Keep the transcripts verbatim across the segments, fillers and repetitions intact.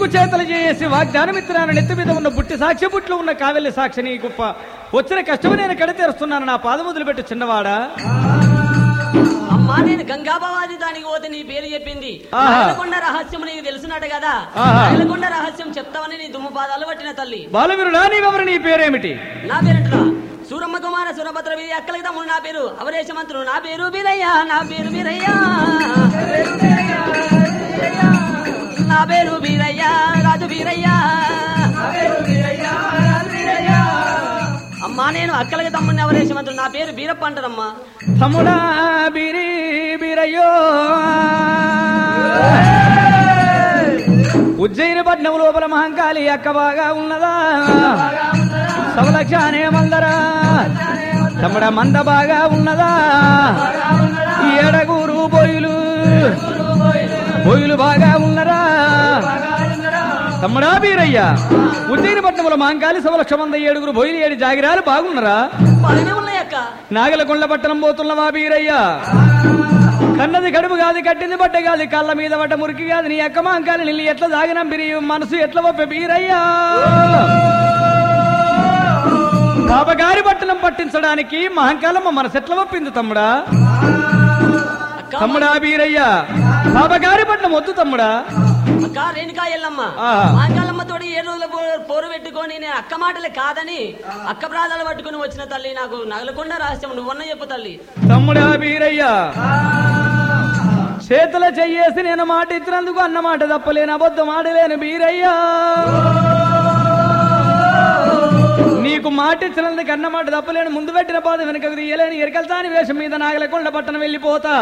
నీకు చేతలు చేసి వాగ్దానమిత్రాను నెత్తి మీద ఉన్న బుట్టి సాక్షి బుట్లో ఉన్న కావెల్లి సాక్షి నీ గొప్ప వచ్చిన కష్టము నేను కడతీరుస్తున్నాను నా పాదం వదిలిపెట్టు చిన్నవాడా. అమ్మా నేను గంగాభవాది దానికి పోతే నీ పేరు చెప్పింది. నయలకొండ రహస్యం నీకు తెలుసున్నట్టు కదా, నయలకొండ రహస్యం చెప్తావని నీ దుమ్ము పాదాలు పట్టిన తల్లి. బాలవీరుడా నీవెవరు, నీ పేరేమిటి? నా పేరేంటరా సూరమ్మ కుమార సురభద్ర వీరి అక్కలకి తమ్ముడు నా పేరు అవరేశ మంత్రులు నా పేరు బీరయ్య నా పేరు బీరయ్య నా పేరు బీరయ్య రాజు బీరయ్య. అమ్మా నేను అక్కలకి తమ్ముడిని అవరేశ మంత్రులు నా పేరు బీరప్ప అంటారమ్మా. తమ్ముడా బీరి బీరయ్యో ఉజ్జయిని పట్నం లోపల మహంకాళి అక్క బాగా ఉన్నదా సవలక్షానే మందరా తమ్ముడ మంద బాగా ఉన్నదా ఏడగూరు బొయ్యులు బొయ్యులు బాగా ఉన్నరా తమ్ముడా బీరయ్య ఉజ్జయిని పట్నంలో మహంకాళి సవలక్ష మంద ఏడుగురు బొయ్యులు ఏడు జాగిరాలు బాగున్నరా నాగలకొండ పట్టణం పోతున్నవా బీరయ్య కన్నది కడుపు కాదు కట్టింది బట్ట కాదు కళ్ళ మీద పడ్డ మురికి కాదు నీ అక్క మహంకాళి నిల్లి ఎట్లా దాగినం బిరి మనసు ఎట్లా ఒప్పే బీరయ్యా బాబగారి పట్టణం పట్టించడానికి మహంకాలమ్మ మనసు ఎట్లా ఒప్పింది తమ్ముడా తమ్ముడా బీరయ్య బాబగారి పట్టణం వద్దు తమ్ముడా. అక్క రేణుకా ఎల్లమ్మ మహంకాలమ్మ తోటి ఏడు రోజుల పోరు పెట్టుకొని నేను అక్క మాటలే కాదని అక్క ప్రాధాలు పట్టుకుని వచ్చిన తల్లి నాకు నగలకొండ రహస్యం నువ్వన్న చెప్పు తల్లి. తమ్ముడా బీరయ్య చేతుల చెయ్యేసి నేను మాట ఇచ్చినందుకు అన్న మాట తప్పలేను అబద్ధం ఆడలేను బీరయ్యా నీకు మాట ఇచ్చినందుకు అన్న మాట తప్పలేను ముందు పెట్టిన బాధ వెనకకు తీయలేని ఎరకల్తాని వేషం మీద నాగలకొండ పట్టణం వెళ్ళిపోతా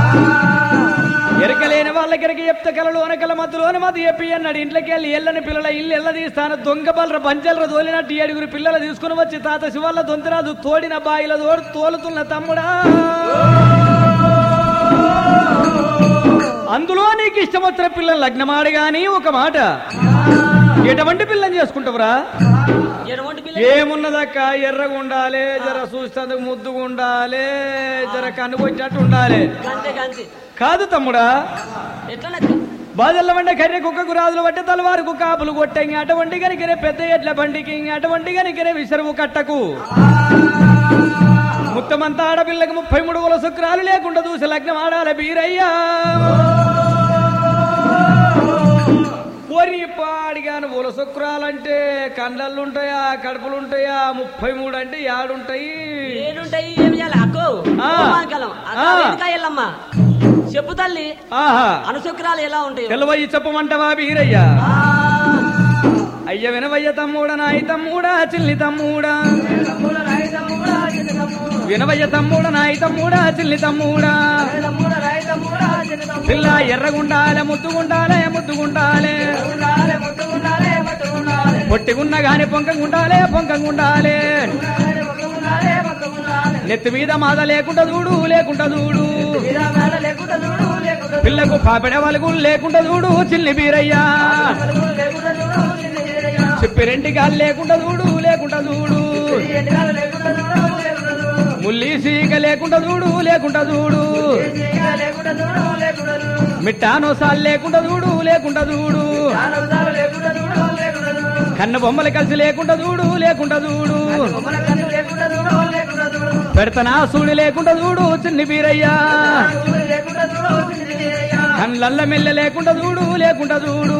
ఎరకలేని వాళ్ళకెరకి చెప్తే కలలు అనకల మధ్యలోని మధ్య చెప్పి అన్నాడు ఇంట్లోకి వెళ్ళి ఎల్లని పిల్లల ఇల్లు ఎల్ల తీస్తాను దొంగ బలర పంచలర తోలినట్టు ఏడుగురు పిల్లలు తీసుకుని వచ్చి తాత శివల్ల దొంతిరాజు తోడిన బాయిల తోడు తోలుతున్న తమ్ముడా అందులో నీకు ఇష్టం వచ్చిన పిల్లలు లగ్నమాడు గాని ఒక మాట ఎటువంటి పిల్లని చేసుకుంటావురా ఏమున్నదక్క ఎర్రగా ఉండాలి జర చూస్తేందుకు ముద్దుగా ఉండాలి జర కన్నుకొచ్చినట్టు ఉండాలి కాదు తమ్ముడా బాజల్ల వంట కర్రె కుక్కకు రాజులు పట్టే తలవారుకు కాపులు కొట్టంగి అటువంటి కనికరే పెద్ద ఎడ్ల బండికి అటువంటి కనికరే విసరువు కట్టకు ముత్తమంతా ఆడపిల్లకి ముప్పై మూడు వల శుక్రాలు లేకుండా చూసి లగ్నం ఆడాలి బీరయ్యా పోరి పాడిగాను వల శుక్రాలంటే కండ్లలుంటాయా కడుపులుంటాయా ముప్పై మూడు అంటే ఏడుంటాయి చెప్పు తల్లి అనుశుక్రాలు ఎలా ఉంటాయి తెలవయ్యి చెప్పమంటవా బీరయ్యా అయ్య వినవయ్య తమ్ముడా నాయి తమ్ముడా చిల్లి తమ్ముడా వినవయ్య తమ్ముడా నాయి తమ్ముడా చిల్లి తమ్ముడా పిల్ల ఎర్రగుండాలే ముద్దుగుండాలే ముద్దుగుండాలే పొట్టిగున్న గాని పొంకంగుండాలే పొంకంగుండాలే నెత్తి మీద మాద లేకుండా చూడు లేకుండా చూడు పిల్లకు పాపెడ వలుగు లేకుండా చూడు చిల్లి బీరయ్యా చెప్పి రెంటి గాలి లేకుండా చూడు లేకుండా చూడు ముల్లి సీక లేకుండా చూడు లేకుండా చూడు మిట్టానో సాల్ లేకుండా చూడు లేకుండా చూడు కన్న బొమ్మలు కలిసి లేకుండా చూడు లేకుండా చూడు పెడతనా సూడి లేకుండా చూడు చిన్ని బీరయ్యా కళ్ళల్ల మెల్ల లేకుండా చూడు లేకుండా చూడు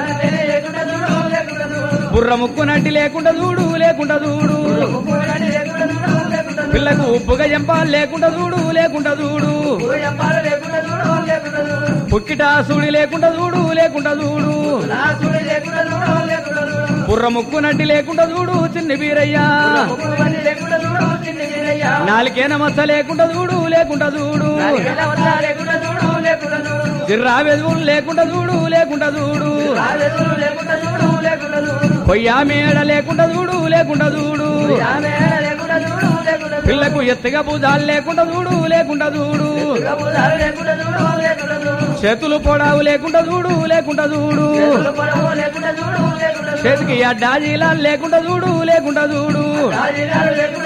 బుర్ర ముక్కు నడ్డి లేకుండా చూడు లేకుండా చూడు పిల్లకు ఉప్పుగా ఎంపాలు లేకుండా చూడు లేకుండా చూడు పుక్కిట సూడి లేకుండా చూడు లేకుండా చూడు బుర్ర ముక్కు నడ్డి లేకుండా చూడు చిన్ని బీరయ్యా నాలుగేన మచ్చ లేకుండా చూడు లేకుండా చూడు జిర్రా వెదువులు లేకుండా చూడు లేకుండా చూడు పొయ్యా మేడ లేకుండా చూడు లేకుండా చూడు పిల్లకు ఎత్తుగా భుజాలు లేకుండా చూడు లేకుండా చూడు చేతులు పొడావు లేకుండా చూడు లేకుండా చూడు చేతికి అడ్డాజీలాలు లేకుండా చూడు లేకుండా చూడు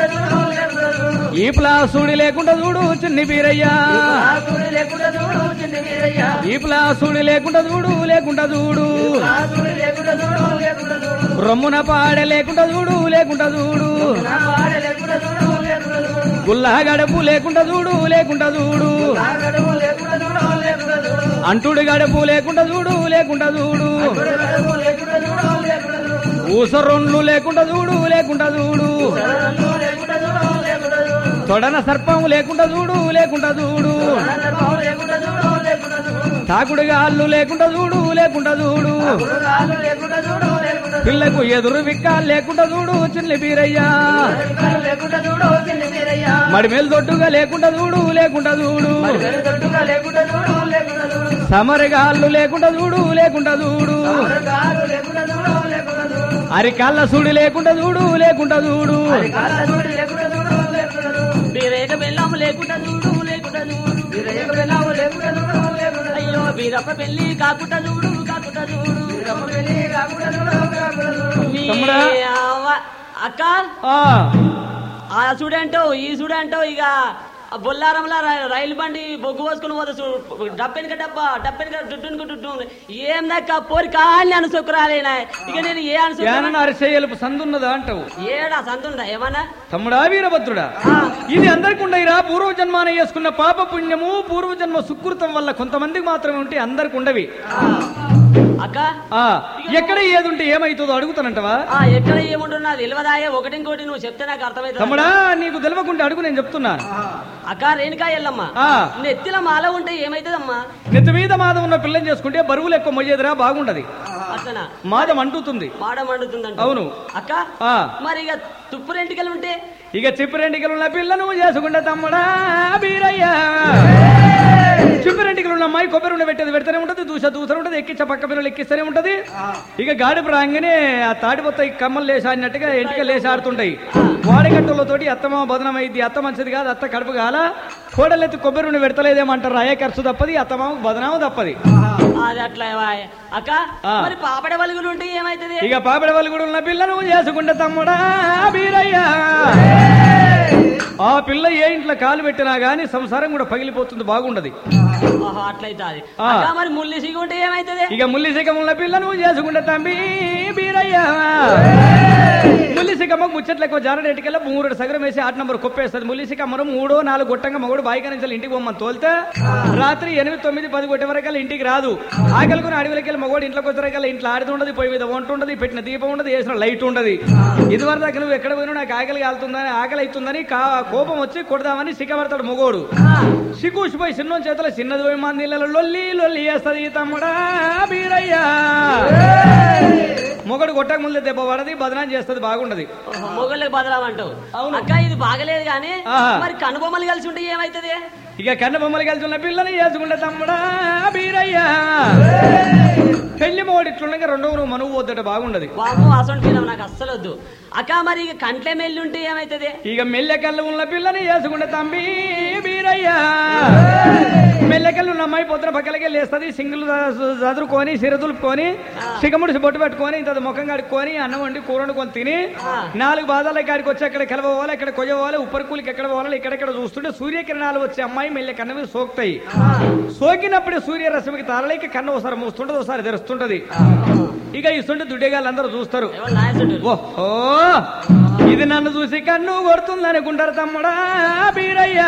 ఈ ప్లాసుడి లేకుండా చూడు చిన్ని బీరయ్యా ఈపులా సూడి లేకుండా చూడు లేకుండా చూడు రొమ్మున పాడే లేకుండా చూడు లేకుండా చూడు గుల్లా గడపు లేకుండా చూడు లేకుండా చూడు అంటుడు గడపు లేకుండా చూడు లేకుండా చూడు ఊసరొండ్లు లేకుండా చూడు లేకుండా చూడు తొడన సర్పం లేకుండా చూడు లేకుండా చూడు తాకుడు గాళ్ళు లేకుండా చూడు లేకుండా చూడు పిల్లకు ఎదురు విక్క లేకుండా చూడు చిన్ని బీరయ్యా మడిమేలు దొడ్డుగా లేకుండా చూడు లేకుండా చూడు సమరగాళ్ళు లేకుండా చూడు లేకుండా చూడు అరికాళ్ళ సుడి లేకుండా చూడు లేకుండా చూడు బీరేక బెల్లం లేకుండా చూడు లేకుండా చూడు అయ్యో బీరప్ప పెళ్లి కాకుండా చూడు కాకుండా చూడు అక్క ఆ చూడంటో ఈ చూడంటో ఇక బొల్లారంలా రైలు బండి బొగ్గు పోసుకుని పోతే డబ్బెనిక డబ్బా డబ్బెనిక డుడ్డునుకు డుడ్డు ఏం దక్క పోరి కాళ్ళని అనుసొక్కురాలేనా ఇక నేను ఏ అనుసొక్కు సందున్నదా అంటావు ఏడా సందుందా ఏమన్నా తమ్ముడా వీరభద్రుడా ఇది అందరికి ఉండయిరా పూర్వజన్మాన చేసుకున్న పాప పుణ్యము పూర్వజన్మ సుకృతం వల్ల కొంతమందికి మాత్రమే ఉంటే అందరికి ఉండవి అక్క ఎక్కడ ఏది ఉంటే ఏమైతుందో అడుగుతానంటవా ఎక్కడ ఏముంటున్నా తెలియదాయే ఒకటి ఇంకోటి నువ్వు చెప్తే నాకు అర్థమైంది తమ్ముడా నీకు తెలియకుండా అడుగు నేను చెప్తున్నాను అక్క రేణుకా ఎల్లమ్మ నెత్తిల మాల ఉంటే ఏమైతుందమ్మా నెత్తి మీద మాదం ఉన్న పిల్లని చేసుకుంటే బరువులు ఎక్కువ మొయ్యేదిరా బాగుంటది అట్లనా మాదం అంటుతుంది మాడం అంటుతుంది అవును అక్క మరి ఇక తుప్పు రెంటికలు ఉంటే ఇక చిప్పు రెంటికలు ఉన్న పిల్లను చేసుకుంటే తమ్ముడా బీరయ్యా చిప్పు రెంటికలు ఉన్న అమ్మాయి కొబ్బరి ఉండ పెట్టేది పెడతానే ఉంటది దూస దూసర ఉంటది ఎక్కించ పక్క పిల్లలు ఎక్కిస్తూనే ఉంటది ఇక గాడిపు రాగానే ఆ తాడిపోతాయి కమ్మలు లేసాడినట్టుగా ఎంటిక లేసాడుతుంటాయి వాడగట్టులతోటి అత్తమ బదనం అయింది అత్త మంచిది కాదు అత్త కడుపు కాల కోడలెత్తి కొబ్బరి ఉండి పెడతలేదేమంటారు అయ్యే ఖర్చు తప్పది అత్తమాకు బదనాము తప్పది అది అట్లా అక్క మరి పాపడ వలుగులు ఉంటే ఏమైతుంది ఇక పాపడ వలుగుడు ఉన్న పిల్లను చేసుకుంటే తమ్ముడా బీరయ్యా ఆ పిల్ల ఏ ఇంట్లో కాలు పెట్టినా గానీ సంసారం కూడా పగిలిపోతుంది బాగుండదు అట్లయితే మరి ముల్లి సిగ ఉంటే ఏమైతుంది ఇక ముల్లి సిగం ఉన్న పిల్లను చేసుకుంటే తంబి బీరయ్యా ముల్లి సిగమ్మ ముచ్చట్లకు జారడేటికల్లా మూడు సగరం వేసి ఆట నంబర్ కొప్పేస్తుంది ముల్లి సిగమ్మరం మూడో నాలుగు గొట్టంగా మగడు బాయిగా నుంచి ఇంటికి పోమ్మని తోలితే రాత్రి ఎనిమిది తొమ్మిది పది కొట్టే వరకు ఇంటికి రాదు ఆకలికొని అడవిలకి వెళ్ళి మగోడు ఇంట్లోకి వచ్చేరకల్లా ఇంట్లో ఆడుతుండదు పొయ్యి మీద వంట ఉండదు పెట్టిన దీపం ఉండదు వేసిన లైట్ ఉండదు ఇదివరకు దాకా నువ్వు ఎక్కడ పోయినా నాకు ఆకలి కాలుతుందని ఆకలి అవుతుందని కోపం వచ్చి కొడదామని సిగ్గబడతాడు మొగోడు సిగ్గుసిపోయి చిన్న చేతుల చిన్నది పోయి మంది లొల్లి లొల్లి వేస్తుంది తమ్ముడా బీరయ్యా మొగడు కొట్టక ముందే దెబ్బ పడది బదనాం చేస్తుంది బాగుండదు మొగళ్ళకి బదనాం అంటావు అక్క ఇది బాగలేదు కానీ మరి కనుబొమ్మలు కలిసి ఉంటే ఏమైతుంది ఇక కన్న బొమ్మలు కలిసి ఉన్న పిల్లని చేసుకుంటే తమ్ముడా బీరయ్యా పెళ్లి మొగడు ఇట్లుండగా రెండో నువ్వు మనువు పోద్దట బాగుండదు బాబు అసలు నాకు అస్సలు వద్దు అక్క మరి ఇక కంట్లే మెల్లి ఉంటే ఏమైతుంది ఇక మెల్లె కళ్ళు ఉన్న పిల్లని చేసుకుంటే తంబి బీరయ్యా మెల్లెకల్లు ఉన్న అమ్మాయి పొద్దున పక్కలకి లేస్తుంది సింగిల్ చదువుకొని సిరదులుపుకొని సిగముడిసి బొట్టు పెట్టుకొని ఇంత ముఖం కడుక్కొని అన్నం వండి కూర వండుకొని తిని నాలుగు బాధాల కాడికి వచ్చి అక్కడ కలవాలి ఇక్కడ కొయ్యవాలి ఉప్పరి కూలికి ఎక్కడ పోవాలి ఇక్కడెక్కడ చూస్తుంటే సూర్యకిరణాలు వచ్చే అమ్మాయి మెల్లె కన్న మీద సోకుతాయి సోకినప్పుడు సూర్యరశ్మికి తారలేక కన్ను ఒకసారి మూస్తుంటది ఒకసారి తెరుస్తుంటది ఇక ఇస్తుంటే దుడ్డేగాళ్ళు అందరూ చూస్తారు ఓహో ఇది నన్ను చూసి కన్ను కొడుతుంది అనుకుంటారు తమ్ముడా బీరయ్యా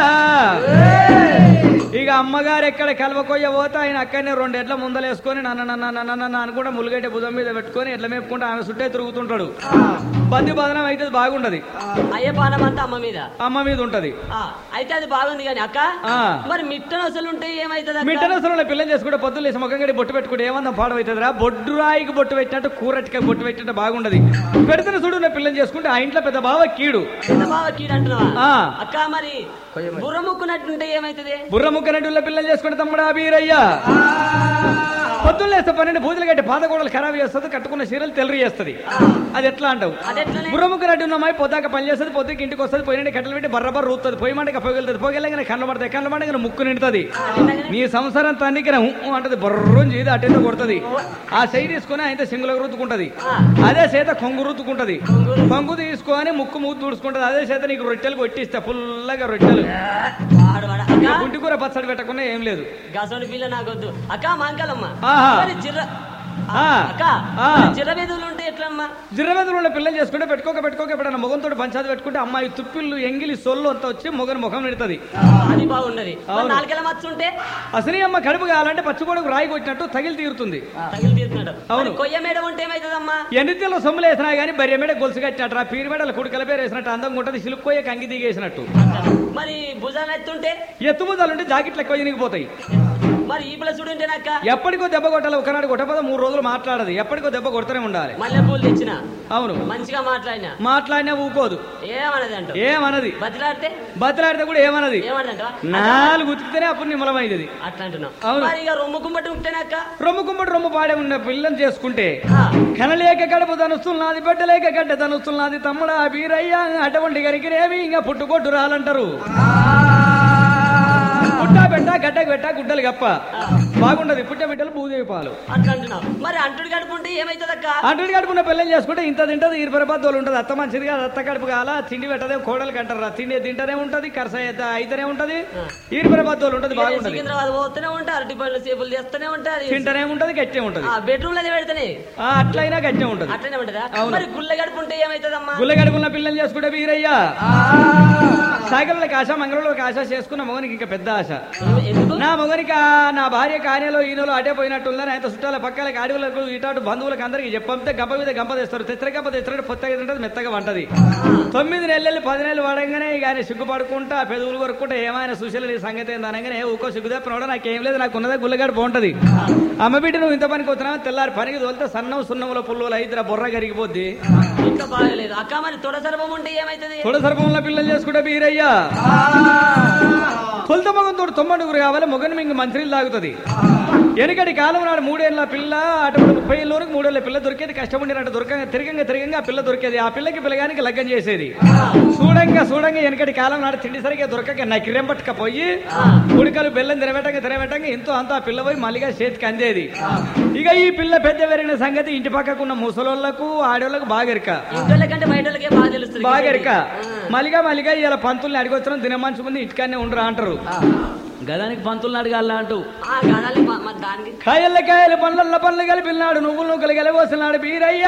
ఇక అమ్మగారు ఎక్కడ కలవకొయ్య పోతే ఆయన అక్కడనే రెండు ఎడ్ల ముందలేసుకొని నన్న నన్న నన్న నన్న అనుకుంటా ములుగైతే భుజం మీద పెట్టుకొని ఎడ్ల మేపుకుంటా ఆమె చుట్టే తిరుగుతుంటాడు బంది బదనం అయితే బాగుంటది అయ్యే పానం అంతా అమ్మ మీద అమ్మ మీద ఉంటది అయితే అది బాగుంది కానీ అక్క మరి మిట్టనసలు ఉంటే ఏమైతుంది మిట్టనసలు పిల్లని చేసుకుంటే పొద్దులు వేసి ముఖం గడి బొట్టు పెట్టుకుంటే ఏమన్నా పాడవుతుందిరా బొడ్డు రాయికి బొట్టు పెట్టినట్టు కూరటికి బొట్టు పెట్టినట్టు బాగుండదు పెడితే చూడు పిల్లని చేసుకుంటే ఆ ఇంట్లో పెద్ద బావ కీడు పెద్ద బావ కీడు అంటున్నావా అక్క మరి బుర్ర ముక్కునట్టుంటే ఏమైతుంది బుర్ర ముక్కనట్టు పిల్లలు చేసుకుంటే తమ్ముడా బీరయ్యా పొద్దున్న లేస్తే పన్నెండు బూతులు కట్టి పాదగోడలు ఖరాబ్ చేస్తుంది కట్టుకున్న చీరలు తెల్లరి చేస్తుంది అది ఎట్లా అంటావు బుర్రముక్క రెడ్డి ఉన్న అమ్మాయి పొద్దాక పని చేస్తుంది పొద్దుకి ఇంటికి వస్తుంది పోయిన కట్టలు పెట్టి బర్రబర్ రూతుంది పోయి మంటగా పొగలుతుంది పొగలేగానే కళ్ళు పడతాయి కళ్ళు పడగానే ముక్కు నిండుతుంది నీ సంసారం తన్నికిన అంటది బర్రం చేది అటేదో కొడుతుంది ఆ సై తీసుకుని అయితే సింగులకు రుద్దుకుంటది అదే చేత కొంగు రుద్దుకుంటది కొంగు తీసుకొని ముక్కు మూతు తుడుచుకుంటది అదే చేత నీకు రొట్టెలు కొట్టిస్తా ఫుల్లగా రొట్టెలు గుంటి కూర పచ్చడి పెట్టకుండా ఏం లేదు. గసోడి పిల్ల నాకొద్దు అక్క మాంకాలమ్మ. జిర్ర అక్క జిర్రవేదులు ఉంటే ఎట్లమ్మా? జిర్రవేదులు ఉన్న పిల్లలు చేసుకుంటే పెట్టుకోక పెట్టుకోక ఎప్పుడన్నా మొగంతో పంచాది పెట్టుకుంటే అమ్మాయి తుప్పిళ్ళు ఎంగిలి సొల్లు అంతా వచ్చి మొగని ముఖం పెడుతుంది. అది బాగున్నది. నాలుగేళ్ళ మచ్చ ఉంటే అసలు అమ్మ కడుపు కావాలంటే పచ్చిగొడకు రాయి కొట్టినట్టు తగిలి తీరుతుంది. తగిలి తీరుతున్నాడు. అవును. కొయ్య మేడ ఉంటే ఏమైతుందమ్మా? ఎన్నితిలో సొమ్ములు వేసినా గానీ బర్రె మేడ గొలుసు కట్టినట్టు ఆ పీరు మేడల కుడికల పేరు వేసినట్టు అందంగా ఉంటుంది. సిలుకు కొయ్య కంగి దిగేసినట్టు. మరి భుజాలు ఎత్తుంటే ఎత్తు భుజాలుంటే జాకెట్లు ఎక్కువ చినిగిపోతాయి. మరి ఈ పిల్ల చూడుంటేనాక ఎప్పటికో దెబ్బ కొట్టాలి. ఒకనాడు కొట్టపద మూడు రోజులు మాట్లాడదు. ఎప్పటికో దెబ్బ కొడుతూనే ఉండాలి. మల్లె పూలు తెచ్చిన అవును మంచిగా మాట్లాడినా మాట్లాడినా ఊకోదు. ఏమన్నది అంట ఏమన్నది బతిలాడితే బతిలాడితే కూడా ఏమన్నది ఏమన్నదంట నాలుగు ఉతికితేనే అప్పుడు నిమ్మలమైంది. అట్లా అంటున్నావు. రొమ్ము కుమ్మటి ఉంటేనాక రొమ్ము కుమ్మటి రొమ్ము పాడే ఉన్న పిల్లని చేసుకుంటే కనలేక గడప తనుస్తున్నది బిడ్డలేక గడ్డ తనుస్తున్నది తమ్ముడా బీరయ్య అటువంటి గరికిరేవి ఇంకా పుట్టుకొట్టు రాలంటారు. పుట్ట పెట్ట గడ్డకు పెట్ట గుడ్డలు గప్ప బాగుండదు. పుట్ట బిడ్డలు భూదేవి పాలు. మరి అంటుడు కడుపుంటే ఏమైతుందక్క? అంటుడు కడుపున్న పిల్లలు చేసుకుంటే ఇంత తింటది ఇరవై బద్దోలు ఉంటుంది. అత్త మంచిది కాదు. అత్త కడుపు కాల తిండి పెట్టదే కోడలు కంటారు. తిండి తింటనే ఉంటది కరస అయితేనే ఉంటది ఇరవై బద్దోలు ఉంటది. బాగుంటది. పోతూనే ఉంటారు అరటి పళ్ళు సేపులు చేస్తూనే ఉంటారు. తింటనే ఉంటది గట్టే ఉంటది. బెడ్రూమ్ లో పెడితేనే అట్లయినా గట్టే ఉంటది. అట్లనే ఉంటదా? మరి గుళ్ళ గడుపుంటే ఏమైతుందమ్మా? గుళ్ళ గడుపున్న పిల్లలు చేసుకుంటే వీరయ్య సాగర్లకు ఆశ మంగళూరులకు ఆశ చేసుకున్న మొగనికి ఇంకా పెద్ద ఆశ. నా మొగనికి నా భార్య కానేలో ఈయనలో అటే పోయినట్టుందని ఆయన చుట్టాల పక్కలకి అడవులకు ఇటాటు బంధువులకు అందరికి చెప్పంతే గంప మీద గంప తెస్తారు. తెచ్చర గంప తెచ్చరంటే పొత్తగా తింటది మెత్తగా వంటది. తొమ్మిది నెలలు పది నెలలు వాడంగానే ఇక ఆయన సిగ్గుపడుకుంటా పెదవులు కొరుక్కుంటా ఏమైనా సుశీల నీ సంగతి ఏందనగానే ఊకో సిగ్గుదేపనోడా నాకేం లేదు నాకు ఉన్నదే గుల్లగాడు బాగుంటది. అమ్మ బిడ్డ నువ్వు ఇంత పనికి వస్తున్నావు తెల్లారి పనికి తోలితే సన్నం సున్నంలో పుల్లులు అయితే బొర్ర కరిగిపోద్ది. ఇంకా బాగలేదు అక్క. మరి తొడ సర్పం ఉంటే ఏమైతుంది? తొడ సర్పంలో పిల్లలు చేసుకుంటే బీరయ్యా తొలత మగంతో తొమ్మండుగురు కావాలి. మొగని మింగ మంత్రిలు తాగుతుంది. వెనుకటి కాలం నాడు మూడేళ్ల పిల్ల అటు ముప్పై ఏళ్ళ వరకు మూడేళ్ల పిల్ల దొరికేది. కష్టపడినట్టు దొరకంగా తిరగంగా తిరగంగా ఆ పిల్ల దొరికేది. ఆ పిల్లకి పిల్లగానికి లగ్గం చేసేది. చూడంగా చూడంగా వెనుకటి కాలం నాడు తిండి సరిగ్గా దొరకక నకిరేం పట్టుకపోయి ఉడికలు బెల్లం తినబెట్టంగా తినబెట్టంగా ఎంతో అంతా పిల్ల పోయి మళ్ళీగా చేతికి అందేది. ఇక ఈ పిల్ల పెద్ద పెరిగిన సంగతి ఇంటి పక్కకున్న ముసలోళ్లకు ఆడోళ్లకు బాగెరక బాగెరక మలిగా మలిగా ఇలా పంతుల్ని అడిగొచ్చడం దినమంచుకుంది ఇంటికాన్నే ఉండరా అంటారు. గదానికి పంతుల్ని అడగాల అంటూ కాయల కాయలు పండ్ల పండ్లు కలిపినాడు నువ్వులు నూకలు కలిపోసినాడు బీరయ్యా.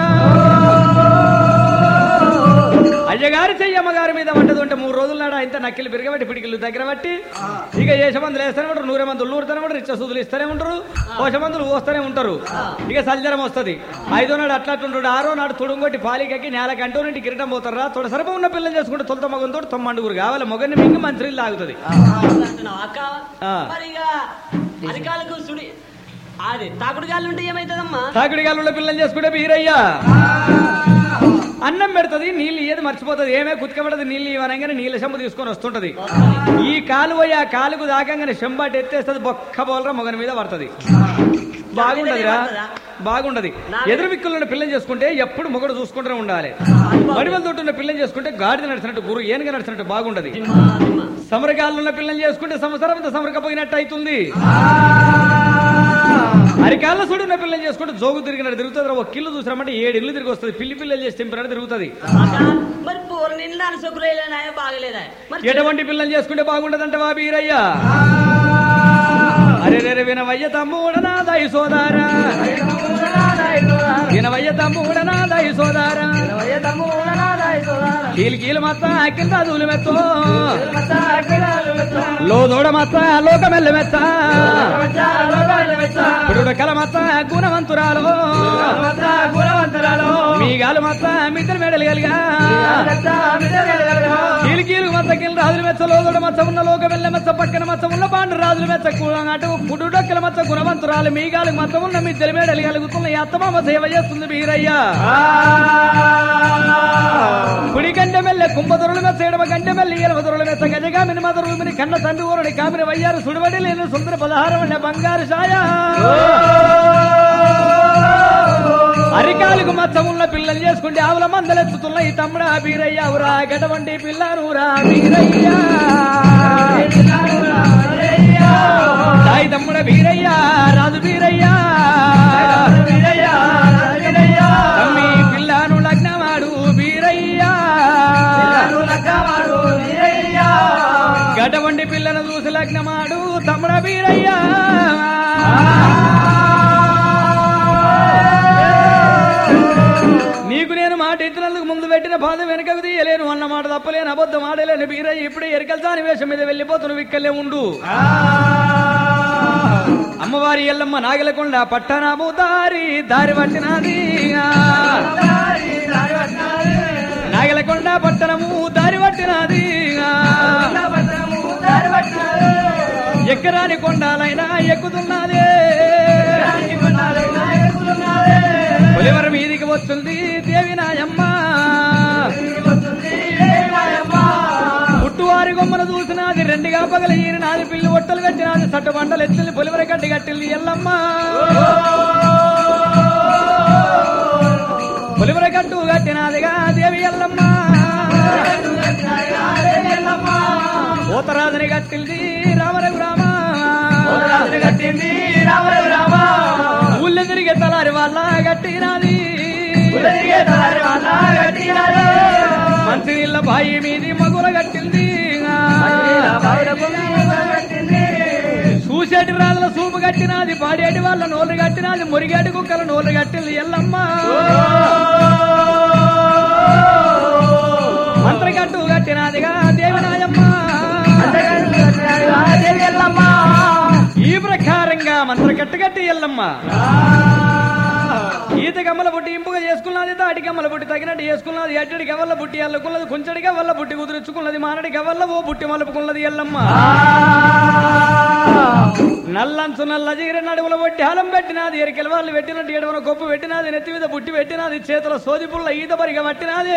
అయ్యగారి చెయ్యమ్మగారి మీద పడ్డది ఉంటే మూడు రోజుల నాడు ఇంత నక్కిలు బిరగబట్టి పిడికిలు దగ్గర బట్టి ఇక ఏషమందులు వేస్తూనే ఉంటారు. నూరే మందులు నూరుతూనే ఉంటారు. రిచ్చ సూదులు ఇస్తూనే ఉంటారు. పోషమందులు పోస్తూనే ఉంటారు. ఇక సల్జరం వస్తుంది. ఐదో నాడు అట్లాంటుంటాడు. ఆరో నాడు తుడుంగొట్టి పాలికకి నేల కంటూ నుండి కిరీటం పోతారా. తొడ సరపం ఉన్న పిల్లలు చేసుకుంటే తొలత మగంతో తొమ్మండుగురు కావాలి. మొగన్ని మింగి మంత్రిలు తాగుతుంది. తాకుడి గాలు పిల్లలు చేసుకుంటే బీరయ్యా అన్నం పెడుతుంది నీళ్ళు ఏది మర్చిపోతుంది. ఏమే కుతికబడదు నీళ్ళు ఇవ్వనగానే నీళ్ళ చెంబు తీసుకొని వస్తుంటది. ఈ కాలు పోయి ఆ కాలుకు దాకంగానే చెంబాటి ఎత్తేస్తుంది. బొక్క బోలరా మొగని మీద పడుతుంది. బాగుంటదిరా బాగుండది. ఎదురు మిక్కులున్న పిల్లని చేసుకుంటే ఎప్పుడు మొగడు చూసుకుంటూనే ఉండాలి. వడివల తోటి ఉన్న పిల్లని చేసుకుంటే గాడిద నడిచినట్టు గురు ఏనుగా నడిచినట్టు బాగుంటది. సమరకాలున్న పిల్లని చేసుకుంటే సంవత్సరం అంతా సమరకపోయినట్టు అవుతుంది. అరికాళ్ళ చూడున్న పిల్లలు చేసుకుంటే జోగు తిరిగినట్టు తిరుగుతుంది. ఒక కిల్లు చూసామంటే ఏడు ఇల్లు తిరిగి వస్తుంది. పిల్లి పిల్లలు చేసి తింపినట్టు తిరుగుతుంది. ఎటువంటి పిల్లలు చేసుకుంటే బాగుంటదంటే వా బీరయ్యా. అరే రే వినవయ్య తమ్ముడనా దయ సోదారా వినవయ్య తమ్ముడనా దయ సోదారా కీలు కీలు మత్త కింద దూలు మెత్తో లోదోడ మత్త లోకమెల్ల మెత్త పుడుకల మత్త గుణవంతురాలో మీగాలు మత్త మిద్దరు మెడలు కలిగా కీలు కీలు మత్త కింద రాజులు మెచ్చ లోదోడ మచ్చ ఉన్న లోకమెల్ల మెచ్చ పక్కన మచ్చ ఉన్న పాండు రాజులు మెచ్చ అటు పుడుడొక్కల మచ్చ గుణవంతురాలు మీగాలు మత్త ఉన్న మిద్దరు మెడలు కలుగుతున్న అత్తమామ సేవ చేస్తుంది బీరయ్యా. కుడి గంట మెల్ల కుంభదొరలు మెచ్చ ఎడమ గంట మెల్లి ఎడమ దొరలు మెచ్చ గజగామిని మదరులు మిని కన్న తండ్రి ఊరని కామిని వయ్యారు సుడివడి లేని సుందర పదహారం బంగారు ఛాయ అరికాలకు మచ్చమున్న పిల్లలు చేసుకుంటే ఆవుల మందలెత్తుతున్న ఈ తమ్ముడా బీరయ్య ఊరా గడవండి పిల్లనురా బీరయ్యా సాయి తమ్ముడ బీరయ్య రాజు బీరయ్యా తమ్మి పిల్లను లగ్నమాడు బీరయ్యా గడవండి పిల్లను చూసి తమ్ముడా వీరయ్యా నీకు నేను మాట ఇచ్చినందుకు ముందు పెట్టిన పాదం వెనకకు తీయలేను అన్న మాట తప్పలేను అబద్ధం ఆడలేను వీరయ్య ఇప్పుడే ఎరకల్సాని వేషం మీద వెళ్ళిపోతున్న ఇక్కలే ఉండు అమ్మవారి ఎల్లమ్మ నాగలకొండ పట్టణము దారి దారి పట్టినది నాగలకొండ పట్టణము దారి పట్టినది ఎక్కరాని కొండాలైనా ఎక్కుతున్నదే పులివర మీదికి వస్తుంది దేవి నాయమ్మ పుట్టువారి గొమ్మను చూసినది రెండుగా పగల ఈరినాది పిల్లి ఒట్టలు కట్టినది సట్టు బండలు ఎత్తింది పులివర గడ్డి కట్టింది ఎల్లమ్మ పులివర గట్టు కట్టినదిగా దేవి ఎల్లమ్మ పోతరాజుని కట్టింది రామరఘు రామ కట్టింది రామరఘు రామ ఊళ్ళో తిరిగే తలారి వాళ్ళ కట్టినది మంచి నీళ్ళ బాయి మీది మగుల కట్టింది చూసేటి రాజుల సూపు కట్టినది పాడేటి వాళ్ళ నోళ్ళు కట్టినది మురిగేటి కుక్కల నోళ్ళు కట్టింది ఎల్లమ్మ మంత్రకట్టు కట్టినదిగా దేవి నాయమ్మ ఈ ప్రకారంగా మంత్రకట్టు కట్టి ఎల్లమ్మ ఈత గమ్మల బుట్టి ఇంపుగా చేసుకున్నది తాటి గమ్మల బుట్టి తగినట్టు చేసుకున్నది ఎట్టడి గవల్ల బుట్టి అల్లుకున్నది కొంచెడి గవల్ల బుట్టి కుదుర్చుకున్నది మానడి గవల్ల ఓ బుట్టి మలుపుకున్నది ఎల్లమ్మ నల్లంచు నల్ల జీర నడుముల బొట్టి హాలం పెట్టినది ఎరికెల వాళ్ళు పెట్టినట్టు ఎడవన గొప్ప పెట్టినది నెత్తి మీద బుట్టి పెట్టినది చేతుల సోది పుల్ల ఈత పరిగ పట్టినది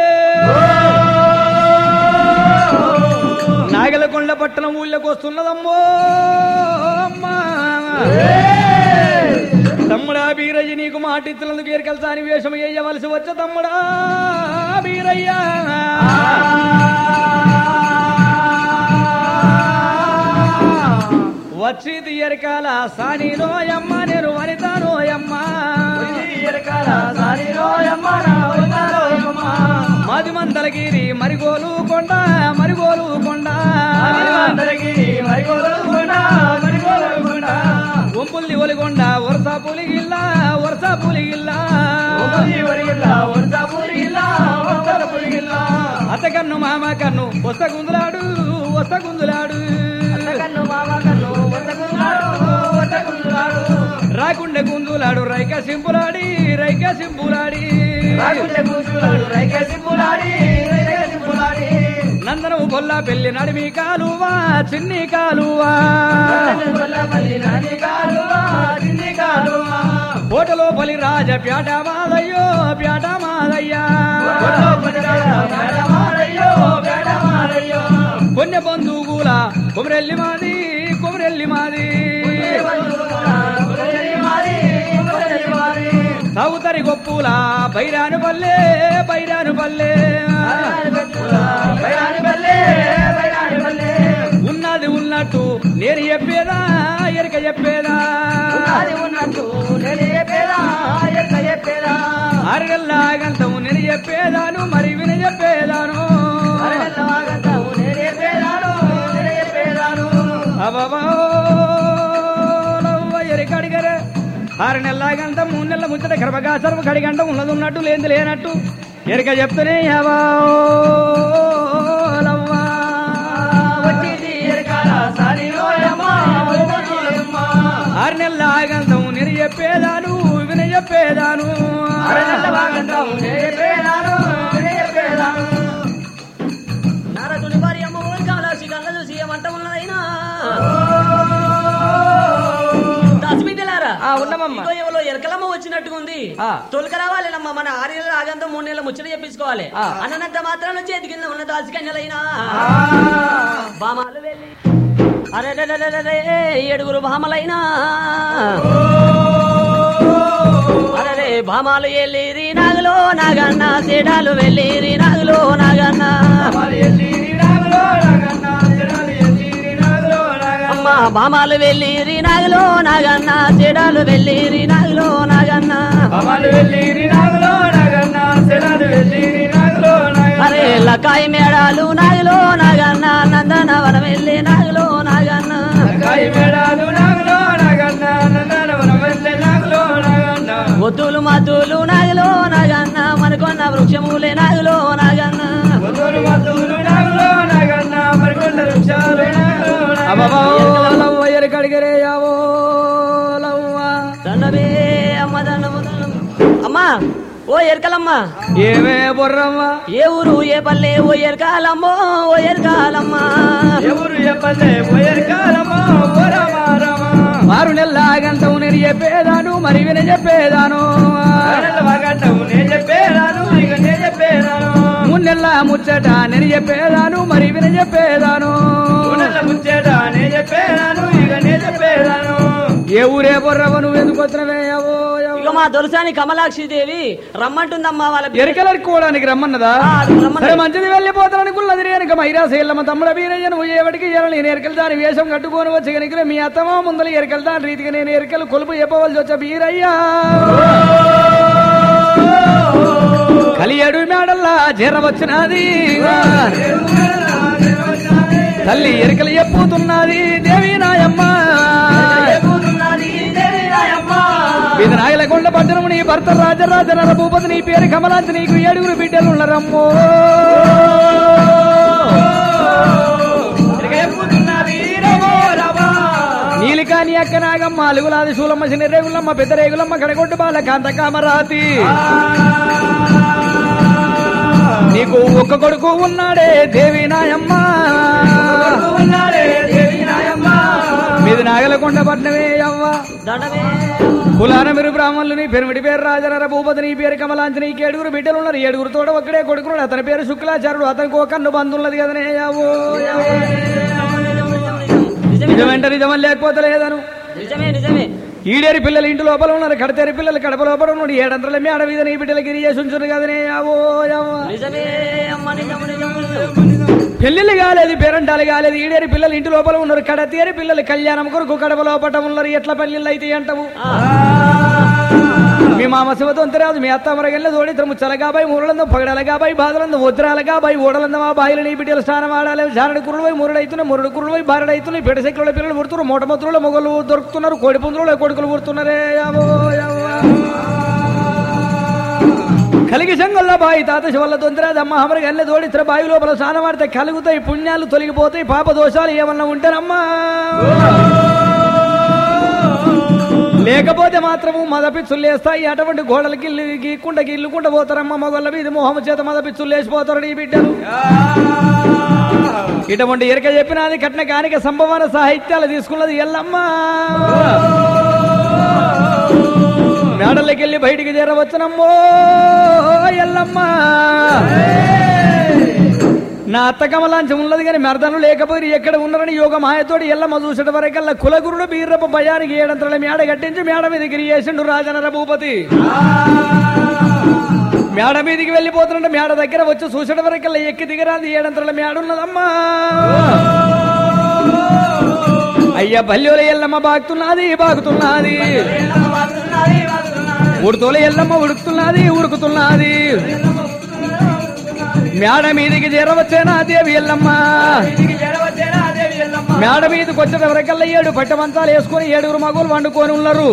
నాగలకొండ పట్టణం ఊళ్ళకి వస్తున్నదమ్మో అమ్మా తమ్ముడా బీరయ్య నీకు మాట ఇచ్చినందుకు ఎరకల్సాని వేషం వేయవలసి వచ్చ తమ్ముడా బీరయ్యా వచ్చి ఎరకాల సానిలోయమ్మ నేను వనితానోయమ్మ మాది మందలగిరి మరిగోలు కొండ మరిగోలు కొండ ఒంపుల్ది ఒలిగొండ వరస పులిగిల్లా వరస పులిగిల్లా అత్త కన్ను మామ కన్ను వస్త గుందులాడు వస్త గుందులాడు రాకుండే గుందులాడు రైక సింపులాడి రైక సింపులాడి నందనము గొల్ల పెళ్లి నడిమి కాలువా చిన్ని కాలువా కోటలో పలి రాజ ప్యాట మాదయ్యో ప్యాట మాదయ్యా కొన్నె బంధువుల కొమరెల్లి మాది కొమరెల్లి మాది సౌతరి గొప్పుల బైరాను పల్లె బైరాను పల్లె ఉన్నది ఉన్నట్టు నేను చెప్పేదా ఎరక చెప్పేదా అరగల్లాగంతము నేను చెప్పేదాను మరి విన చెప్పేదాను అబాబా ఎరకడిగర ఆరు నెలలాగంత మూడు నెలల ముచ్చట గర్భగాసరం కడిగంట ఉన్నది ఉన్నట్టు లేని లేనట్టు ఎరక చెప్తూనే అవా ఆరు నెలలాగంతం నేను చెప్పేదాను విన చెప్పేదాను నారదుని భార్య అమ్మ ఊరు కాలాసి కళ్ళ చూసి ఏమంట ఉన్నదైనా ఎవరో ఎరకలమ్మ వచ్చినట్టుగా ఉంది తొలక రావాలేనమ్మా మన ఆరు నెలల ఆగంతం మూడు నెలల ముచ్చట చెప్పించుకోవాలి అన్నంత మాత్రాన చేతి కింద ఉన్న దాసికన్యలైనా బామాలు వెళ్ళి అరే ఏడుగురు భామలైనా అరే భామాలు వెళ్ళిరి నాగులో నాగన్న సేడాలు వెళ్ళిరి నాగులో నాగన్న అమ్మ భామాలు వెళ్ళిరి నాగులో నాగన్న చెడాలు వెళ్ళిరి నాగులో నాగన్న అరే లకాయి మేడాలు నాగులో నాగన్న నందన వనం వెళ్ళి నాగులో నాగన్న ముద్దులు మద్దులు నాగులో నాగన్న మనకొన్న వృక్షములే నాగులో నాగన్న కడిగరే యావో దండమే అమ్మ దండము దండము అమ్మా ఓ ఎరకలమ్మా ఏమే బొర్రమ్మా ఏ ఊరు ఏ పల్లె ఓ ఎరకాలమ్మో ఓ ఎరకాలమ్మా ఏ ఊరు ఏ పల్లె ఓ ఎరకాలమ్మో ఓ రామా రామా మారు నెల గంటవు నేను చెప్పేదాను మరి విన చెప్పేదాను నేను చెప్పేదాను ఇక నేను చెప్పేదాను మూడు నెలల ముచ్చట నేను చెప్పేదాను మరి విన చెప్పేదాను ముచ్చట నేను చెప్పేదాను ఇక నేను చెప్పేదాను ఏ ఊరే బొర్రవ నువ్వు ఎందుకు వచ్చినవే ఇక మా దొరసాని కమలాక్షి దేవి రమ్మంటుందమ్మా వాళ్ళ ఎరకలడుకోవడానికి రమ్మన్నదా సరే మంచిది వెళ్ళిపోతానని కుల్లది వెనక మైరాస ఎల్లమ్మ తమ్ముడ వీరయ్య నువ్వు ఏవటికి నేను ఎరకలు దాని వేషం కట్టుకొని వచ్చి కనుక మీ అత్తమా ముందల ఎరకలు దాని రీతిగా నేను ఎరకలు కొలుపు చెప్పవలసి వచ్చా వీరయ్యా కలియడు మేడల్లా చేరవచ్చినది తల్లి ఎరకలు చెప్పుతున్నది దేవి నాయమ్మ ఇది నాయలకొండ పట్టణము నీ భర్త రాజరాజ నర భూపతి నీ పేరు కమలాంతి నీకు ఏడుగురు బిడ్డలు ఉన్నారమ్మో నీలికాని అక్క నాగమ్మ అలుగులాది శూలమ్మ చిన్న రేగులమ్మ పెద్ద రేగులమ్మ కడగొట్టు బాల కాంత కామరాతి నీకు ఒక్క కొడుకు ఉన్నాడే దేవి నాయమ్మ మీది నాగలకొండ పట్నమే అవ్వ కులాన మీరు బ్రాహ్మణులు నీ పెరుమిటి పేరు రాజనర భూపతి నీ పేరు కమలాంతి నీకు ఏడుగురు బిడ్డలు ఉన్నారు ఏడుగురు తోడ ఒక్కడే కొడుకున్నాడు అతని పేరు శుక్లాచారుడు అతనికి ఒక కన్ను బంధున్నది కదనే యావో నిజమేంట నిజమని లేకపోతే లేదను నిజమే నిజమే ఈడేరి పిల్లలు ఇంటి లోపల ఉన్నారు కడతేరి పిల్లలు కడప లోపల ఉన్నాడు ఏడంతల మేడ మీద నీ బిడ్డలు గిరి చేసి ఉంచురు కదనే యావో నిజమే అమ్మ నిజము నిజము పెళ్లిళ్ళు కాలేదు పేరంటాలు కాలేదు ఈడేరి పిల్లలు ఇంటి లోపల ఉన్నారు కడతేరి పిల్లలు కళ్యాణం కొరకు కడప లోపల ఉన్నారు ఎట్లా పెళ్లిళ్ళు అయితే అంటావు మీ మామ శివతొంతరాజు మీ అత్త మరగల్ల తోడిద్దరు చలగాబాయి మూరలందం పగడలగాబాయి బాధలందం వద్రాలగాబాయి ఓడలందం ఆ బాయిలు నీ బిడ్డలు స్నానం ఆడాలి జారడి కురుడు పోయి మురుడైతున్నాయి మురుడు కురుడు పోయి బారడైతున్నాయి పిడసెక్కుల పిల్లలు పుడుతున్నారు మొట్టమొత్తులు మొగలు దొరుకుతున్నారు కోడి పుందులు కొడుకులు పుడుతున్నారే కలిగి సంగల్లో బాయి తాత శివల్ల తొందరది అమ్మ అమరగా అన్నీ తోడిత్ర బావి లోపల స్నానం ఆడితే కలుగుతాయి పుణ్యాలు తొలగిపోతాయి పాప దోషాలు ఏమన్నా ఉంటారమ్మా లేకపోతే మాత్రము మద పిచ్చులు లేస్తాయి అటువంటి గోడలకి ఇల్లు గీక్కుంట ఇల్లుకుంట పోతారమ్మ మొగళ్ళ మీద మోహం చేత మద పిచ్చులు లేచిపోతారు ఈ బిడ్డలు ఇటువంటి ఎరక చెప్పినది కట్న కానిక సంభవన సాహిత్యాలు తీసుకున్నది ఎల్లమ్మ మేడల్లోకి వెళ్ళి బయటికి చేరవచ్చునమ్మో ఎల్లమ్మ నా అత్త కమలాంచం ఉన్నది కానీ మెరదను లేకపోయి ఎక్కడ ఉన్నారని యోగ మాయతోటి ఎల్లమ్మ చూసట వరకల్లా కులగురుడు బీర్రప్ప భయానికి ఏడంతల మేడ కట్టించి మేడ మీదకి చేసిండు రాజనర భూపతి మేడ మీదకి వెళ్ళిపోతున్నట్టు మేడ దగ్గర వచ్చి చూసట వరకల్లా ఎక్కి దిగరాది ఏడంతల మేడ ఉన్నదమ్మా అయ్యా బల్యోల ఎల్లమ్మ బాగుతున్నది బాగుతున్నది ఉడుతోల ఎల్లమ్మ ఉడుకుతున్నది ఉడుకుతున్నది మేడ మీదికి చేరవచ్చేనా దేవి ఎల్లమ్మ మేడ మీదకి వచ్చిన వరకల్లా ఏడు పట్టమంతాలు వేసుకొని ఏడుగురు మగులు వండుకొని ఉన్నారు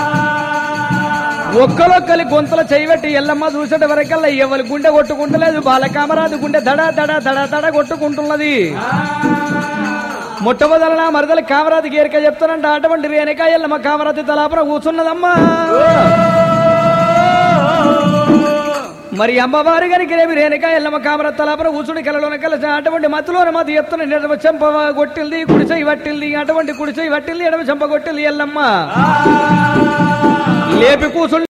ఒక్కలొక్కలి గొంతుల చేయబెట్టి ఎల్లమ్మ చూసేట వరకల్లా ఎవరి గుండె కొట్టుకుంటలేదు బాలకామరాజు గుండె దడ దడ దడ దడ కొట్టుకుంటున్నది మొట్టమొదల మరదల కామరాజుకి ఏరిక చెప్తానంట అటువంటి రేణుక ఎల్లమ్మ కామరాజు తలాపురం కూర్చున్నదమ్మా మరి అమ్మవారు కనుక రేపు రేణుక ఎల్లమ్మ కామరాజు తలాపురం కూర్చుని కలలోన కలిసి అటువంటి మత్తులోన మధ్య చెప్తున్న ఎడమ చెంప కొట్టింది కుడిచేయి వట్టింది అటువంటి కుడిచేయి వట్టింది ఎడమ చెంప కొట్టింది ఎల్లమ్మ లేపి కూర్చుని